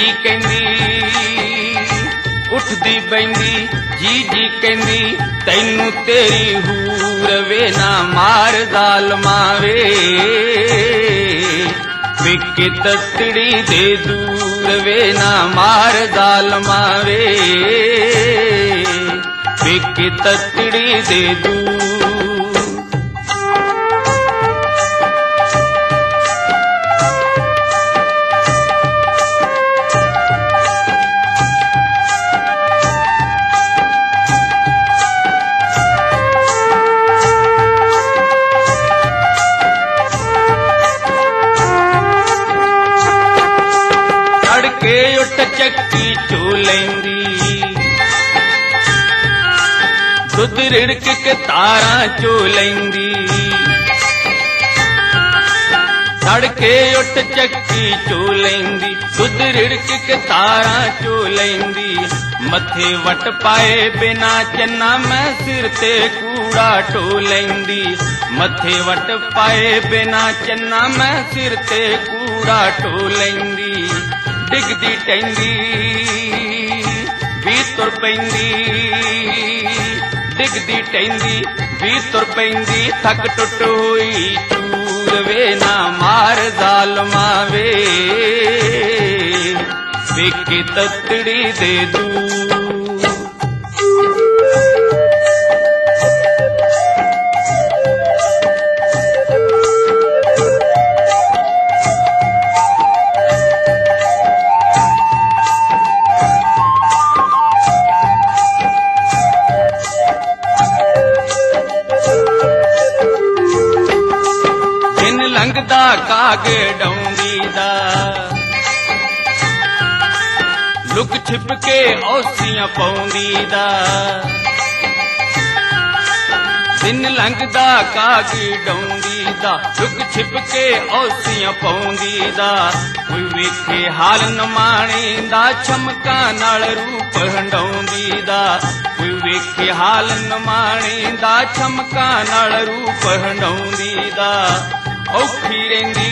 ਕਹਿੰਦੀ ਉੱਠਦੀ ਬੈਂਦੀ ਜੀ ਕਹਿੰਦੀ ਤੈਨੂੰ ਤੇਰੀ ਹੂਰ ਵੇ ਨਾ ਮਾਰ ਜ਼ਾਲਮਾਂ ਵੇ ਵੇਖੇ ਤਤੜੀ ਦੇ ਦੂਰ ਵੇ ਨਾ ਮਾਰ ਜ਼ਾਲਮਾਂ ਵੇ ਵੇਖੇ ਤਤੜੀ ਦੇ ਦੂਰ ਤੜਕੇ ਉੱਠ ਚੱਕੀ ਚੋ ਲੈਂਦੀ ਦੁੱਧ ਰਿੜਕ ਕੇ ਤਾਰਾਂ ਚੋ ਲੈਂਦੀ ਤੜਕੇ ਉੱਠ ਚੱਕੀ ਚੋ ਲੈਂਦੀ ਦੁੱਧ ਰਿੜਕ ਕੇ ਤਾਰਾਂ ਚੋ ਲੈਂਦੀ ਮੱਥੇ ਵਟ ਪਾਏ ਬਿਨਾ ਚੰਨਾ ਮੈਂ ਸਿਰ ਤੇ ਕੂੜਾ ਢੋ ਲੈਂਦੀ ਮੱਥੇ ਵਟ ਪਾਏ ਬਿਨਾ ਚੰਨਾ ਮੈਂ ਸਿਰ ਤੇ ਕੂੜਾ ਢੋ ਲੈਂਦੀ ਡਿੱਗਦੀ ਟੈਂਦੀ ਵੀ ਤੁਰ ਪੈਂਦੀ ਡਿੱਗਦੀ ਟੈਂਦੀ ਵੀ ਤੁਰ ਪੈਂਦੀ ਥੱਕ ਟੁੱਟ ਹੋਈ ਚੂਰ ਵੇ ਨਾ ਮਾਰ ਜ਼ਾਲਮਾਂ ਵੇ ਵੇਖੇ ਤਤੜੀ ਦੇ ਦੂਰ ਲੰਘਦਾ ਕਾਗ ਡਾਉਂਦੀ ਦਾ ਲੁਕ ਛਿਪ ਕੇ ਔਸੀਆਂ ਪਾਉਂਦੀ ਦਾ ਦਿਨ ਲੰਘਦਾ ਕਾਗ ਡਾਉਂਦੀ ਦਾ ਲੁਕ ਛਿਪ ਕੇ ਔਸੀਆਂ ਪਾਉਂਦੀ ਦਾ ਕੋਈ ਵੇਖੇ ਹਾਲ ਨਮਾਣੇ ਦਾ ਚਮਕਾਂ ਨਾਲ ਰੂਪ ਹੰਡਾਉਂਦੀ ਦਾ ਕੋਈ ਵੇਖੇ ਹਾਲ ਨਮਾਣੇ ਦਾ ਚਮਕਾਂ ਨਾਲ ਰੂਪ ਹੰਡਾਉਂਦੀ ਦਾ ਔਖੀ ਰਹਿੰਦੀ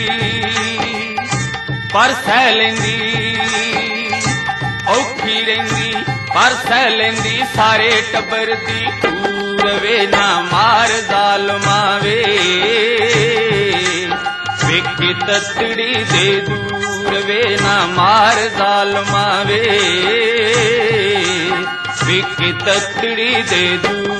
ਪਰ ਸਹਿ ਲੈਂਦੀ ਔਖੀ ਰਹਿੰਦੀ ਪਰ ਸਹਿ ਲੈਂਦੀ ਸਾਰੇ ਟੱਬਰ ਦੀ ਧੂਰ ਵੇ ਨਾ ਮਾਰ ਜ਼ਾਲਮਾਂ ਵੇ ਵੇਖੇ ਤਤੜੀ ਦੇ ਦੂਰ ਵੇ ਨਾ ਮਾਰ ਜ਼ਾਲਮਾਂ ਵੇ ਵੇਖੇ ਤਤੜੀ ਦੇ ਦੂਰ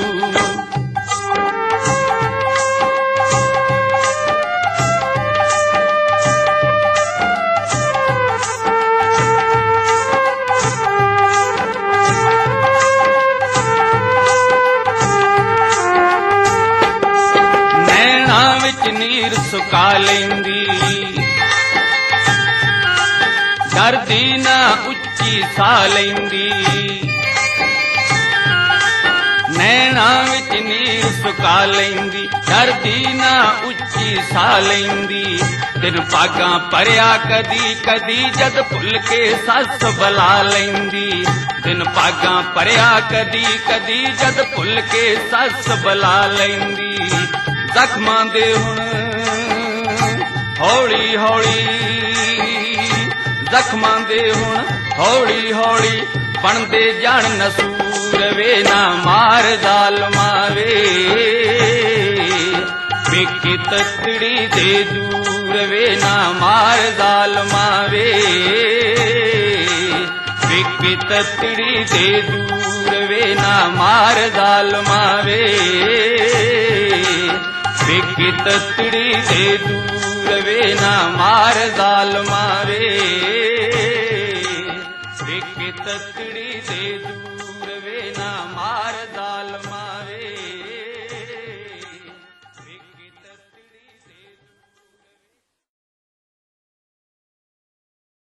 ਨੀਰ ਸੁਕਾ ਲੈਂਦੀ ਡਰਦੀ ਨਾ ਉੱਚੀ ਸਾਹ ਲੈਂਦੀ ਨੈਣਾ ਵਿੱਚ ਨੀਰ ਸੁਕਾ ਲੈਂਦੀ ਡਰਦੀ ਨਾ ਉੱਚੀ ਸਾਹ ਲੈਂਦੀ ਦਿਨ ਭਾਗਾਂ ਭਰਿਆ ਕਦੀ ਕਦੀ ਜਦ ਭੁੱਲ ਕੇ ਸੱਸ ਬੁਲਾ ਲੈਂਦੀ ਦਿਨ ਭਾਗਾਂ ਭਰਿਆ ਕਦੀ ਕਦੀ ਜਦ ਭੁੱਲ ਕੇ ਸੱਸ ਬੁਲਾ ਲੈਂਦੀ ਜ਼ਖਮਾਂ ਦੇ ਹੁਣ ਹੌਲੀ ਹੌਲੀ ਜ਼ਖਮਾਂ ਦੇ ਹੁਣ ਹੌਲੀ ਹੌਲੀ ਬਣਦੇ ਜਾਣ ਨਸੂਰ ਵੇ ਨਾ ਮਾਰ ਜ਼ਾਲਮਾਂ ਵੇ ਵੇਖੇ ਤਤੜੀ ਦੇ ਦੂਰ ਵੇ ਨਾ ਮਾਰ ਜ਼ਾਲਮਾਂ ਵੇ ਵੇਖੇ ਤਤੜੀ ਦੇ ਦੂਰ ਵੇ ਨਾ ਮਾਰ ਜ਼ਾਲਮਾਂ ਵੇ ਵੇਖੇ ਤਤੜੀ ਦੇ ਦੂਰ ਵੇ ਨਾ ਮਾਰ ਜ਼ਾਲਮਾਂ ਵੇ ਵੇਖੇ ਤਤੜੀ ਦੇ ਦੂਰ